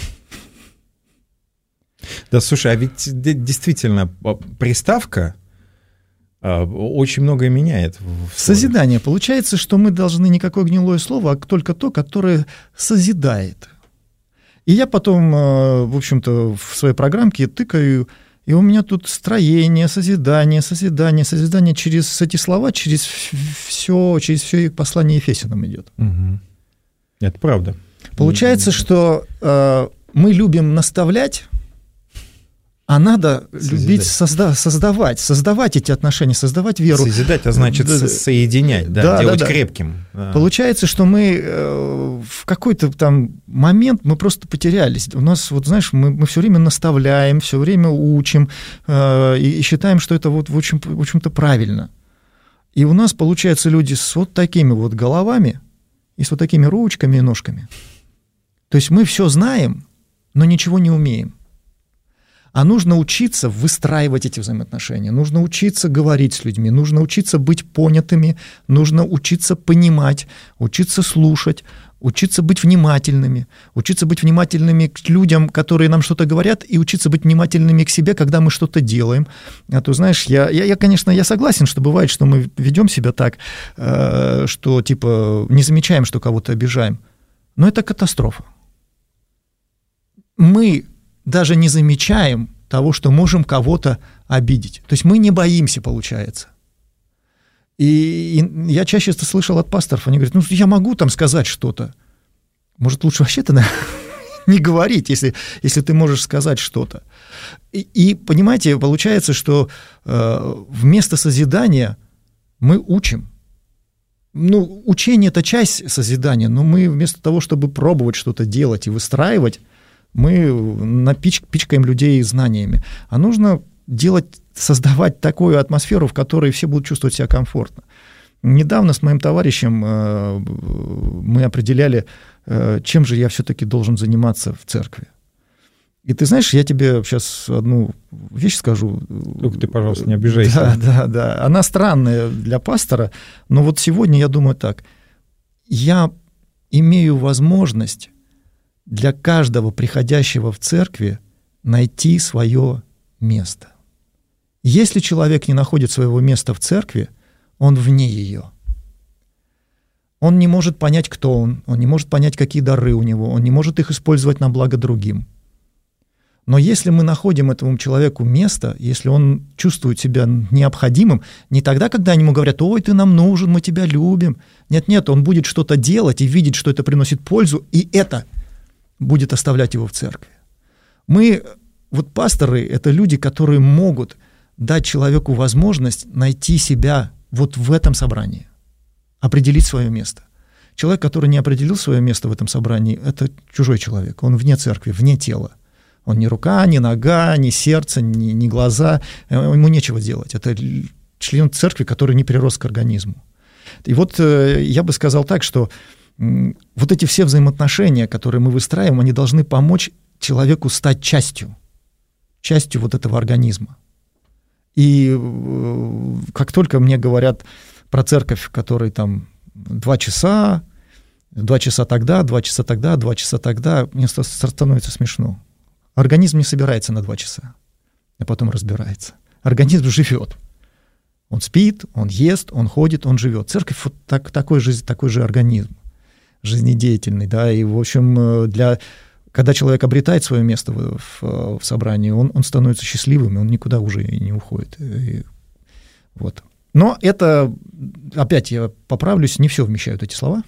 Да, слушай, а ведь действительно приставка очень многое меняет. Созидание. Получается, что мы должны никакое гнилое слово, а только то, которое созидает. И я потом, в общем-то, в своей программке тыкаю, и у меня тут строение, созидание, созидание, созидание через эти слова, через все, через все послание Ефесянам идет. Угу. Это правда. Получается, что э, мы любим наставлять, а надо созидать. любить созда- создавать, создавать эти отношения, создавать веру. Созидать, а значит да, соединять, да, да, делать да, да. крепким. Да. Получается, что мы э, в какой-то там момент мы просто потерялись. У нас, вот знаешь, мы, мы все время наставляем, все время учим э, и, и считаем, что это вот в, общем, в общем-то правильно. И у нас, получается, люди с вот такими вот головами и с вот такими ручками и ножками. То есть мы все знаем, но ничего не умеем. А нужно учиться выстраивать эти взаимоотношения, нужно учиться говорить с людьми, нужно учиться быть понятыми, нужно учиться понимать, учиться слушать, учиться быть внимательными, учиться быть внимательными к людям, которые нам что-то говорят, и учиться быть внимательными к себе, когда мы что-то делаем. А то, знаешь, я, я, я конечно, я согласен, что бывает, что мы ведем себя так, э, что типа не замечаем, что кого-то обижаем, но это катастрофа. Мы даже не замечаем того, что можем кого-то обидеть. То есть мы не боимся, получается. И, и я чаще слышал от пасторов, они говорят, ну, я могу там сказать что-то. Может, лучше вообще-то не говорить, если, если ты можешь сказать что-то. И, и понимаете, получается, что э, вместо созидания мы учим. Ну, учение – это часть созидания, но мы вместо того, чтобы пробовать что-то делать и выстраивать, мы напичкаем людей знаниями. А нужно делать, создавать такую атмосферу, в которой все будут чувствовать себя комфортно. Недавно с моим товарищем мы определяли, чем же я все-таки должен заниматься в церкви. И ты знаешь, я тебе сейчас одну вещь скажу. Только ты, пожалуйста, не обижайся. Да, да, да. Она странная для пастора, но вот сегодня я думаю так. Я имею возможность для каждого приходящего в церкви найти свое место. Если человек не находит своего места в церкви, он вне ее. Он не может понять, кто он, он не может понять, какие дары у него, он не может их использовать на благо другим. Но если мы находим этому человеку место, если он чувствует себя необходимым, не тогда, когда ему говорят, ой, ты нам нужен, мы тебя любим. Нет-нет, он будет что-то делать и видеть, что это приносит пользу, и это будет оставлять его в церкви. Мы, вот пасторы, это люди, которые могут дать человеку возможность найти себя вот в этом собрании, определить свое место. Человек, который не определил свое место в этом собрании, это чужой человек, он вне церкви, вне тела. Он ни рука, ни нога, ни сердце, ни, ни глаза. Ему нечего делать. Это член церкви, который не прирос к организму. И вот я бы сказал так, что вот эти все взаимоотношения, которые мы выстраиваем, они должны помочь человеку стать частью, частью вот этого организма. И как только мне говорят про церковь, в которой там два часа, два часа тогда, два часа тогда, два часа тогда, мне становится смешно. Организм не собирается на два часа, а потом разбирается. Организм живет. Он спит, он ест, он ходит, он живет. Церковь вот так, такой, же, такой же организм, жизнедеятельный, да, и, в общем, для, когда человек обретает свое место в, в, в собрании, он, он становится счастливым, и он никуда уже не уходит. И, вот. Но это, опять я поправлюсь, не все вмещают эти слова,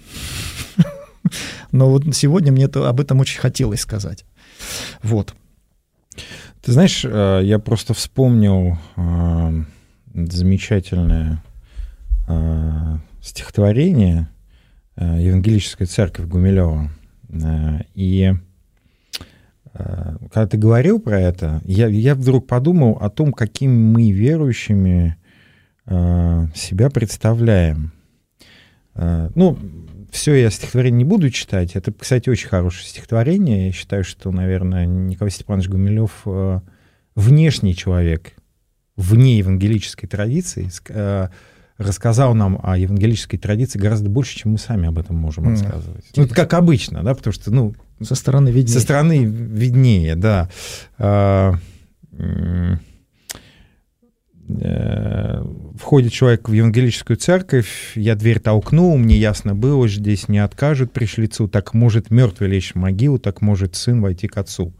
но вот сегодня мне об этом очень хотелось сказать. Вот. Ты знаешь, я просто вспомнил замечательное стихотворение «Евангелическая церковь» Гумилева. И когда ты говорил про это, я, я вдруг подумал о том, какими мы, верующими, себя представляем. Ну, все, я стихотворение не буду читать. Это, кстати, очень хорошее стихотворение. Я считаю, что, наверное, Николай Степанович Гумилев внешний человек, вне евангелической традиции, рассказал нам о евангелической традиции гораздо больше, чем мы сами об этом можем mm. рассказывать. Ну, это как обычно, да, потому что, ну... Со стороны виднее. Со стороны виднее, да. Входит человек в евангелическую церковь, я дверь толкнул, мне ясно было, здесь не откажут пришлицу, так может мертвый лечь в могилу, так может сын войти к отцу.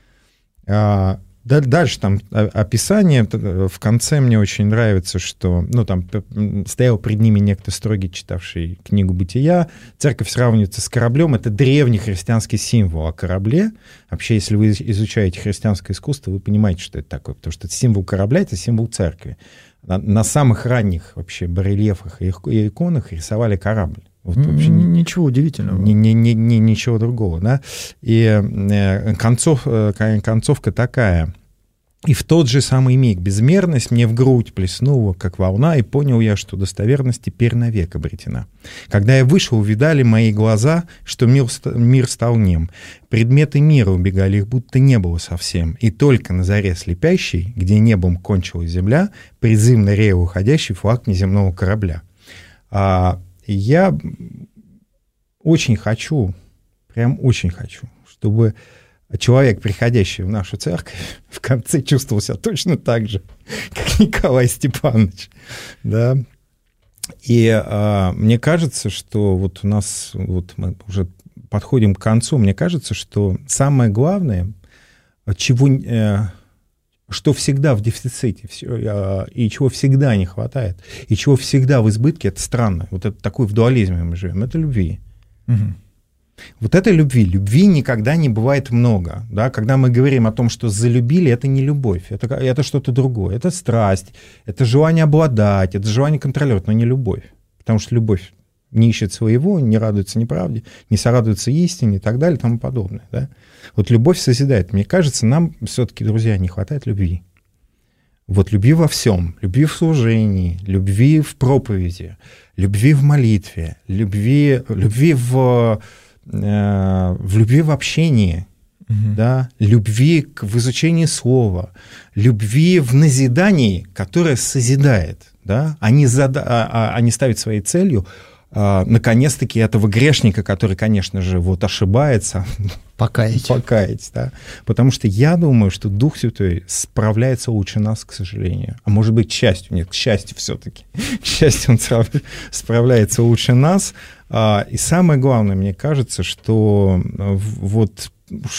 Дальше там описание, в конце мне очень нравится, что, ну, там стоял пред ними некто строгий, читавший книгу «Бытия». Церковь сравнивается с кораблем, это древний христианский символ о корабле. Вообще, если вы изучаете христианское искусство, вы понимаете, что это такое, потому что символ корабля — это символ церкви. На, на самых ранних вообще барельефах и иконах рисовали корабль. Вот вообще ничего удивительного. Ни, ни, ни, ни, ничего другого, да. И концов, концовка такая. И в тот же самый миг безмерность мне в грудь плеснула, как волна, и понял я, что достоверность теперь навек обретена. Когда я вышел, увидали мои глаза, что мир, мир стал нем. Предметы мира убегали, их будто не было совсем. И только на заре слепящей, где небом кончилась земля, призывно реял уходящий флаг неземного корабля. А я очень хочу, прям очень хочу, чтобы человек, приходящий в нашу церковь, в конце чувствовал себя точно так же, как Николай Степанович. Да? И а, мне кажется, что вот у нас, вот мы уже подходим к концу, мне кажется, что самое главное, чего, э, что всегда в дефиците, все, э, и чего всегда не хватает, и чего всегда в избытке, это странно. Вот это такой в дуализме мы живем, это любви. Угу. Вот этой любви, любви никогда не бывает много. Да? Когда мы говорим о том, что залюбили, это не любовь, это, это что-то другое. Это страсть, это желание обладать, это желание контролировать, но не любовь. Потому что любовь не ищет своего, не радуется неправде, не сорадуется истине и так далее и тому подобное. Да? Вот любовь созидает. Мне кажется, нам все-таки, друзья, не хватает любви. Вот любви во всем, любви в служении, любви в проповеди, любви в молитве, любви, любви в... в любви в общении, угу. да, любви к, в изучении слова, любви в назидании, которое созидает, да, а не, зада, а, а не ставит своей целью, а, наконец-таки, этого грешника, который, конечно же, вот ошибается, покаять. покаять, да, потому что я думаю, что Дух Святой справляется лучше нас, к сожалению, а может быть, к счастью, нет, к счастью все-таки, к счастью, он справляется лучше нас. И самое главное, мне кажется, что вот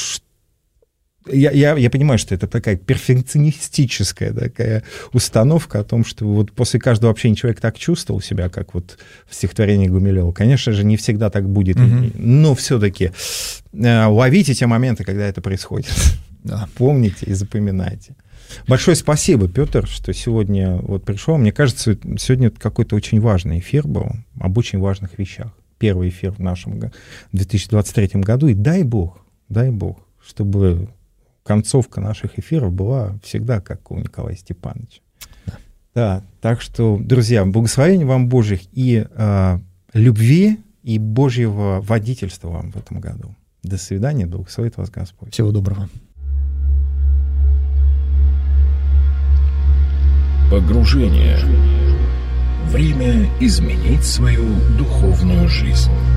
я, я, я понимаю, что это такая перфекционистическая такая установка о том, что вот после каждого общения человек так чувствовал себя, как вот в стихотворении Гумилева. Конечно же, не всегда так будет, mm-hmm. но все-таки ловите те моменты, когда это происходит. Да. Помните и запоминайте. Большое спасибо, Петр, что сегодня вот пришел. Мне кажется, сегодня какой-то очень важный эфир был об очень важных вещах. Первый эфир в нашем две тысячи двадцать третьем году. И дай Бог, дай Бог, чтобы концовка наших эфиров была всегда как у Николая Степановича. Да, да, так что, друзья, благословения вам Божьих и э, любви, и Божьего водительства вам в этом году. До свидания, благословит вас Господь. Всего доброго. Погружение. Время изменить свою духовную жизнь.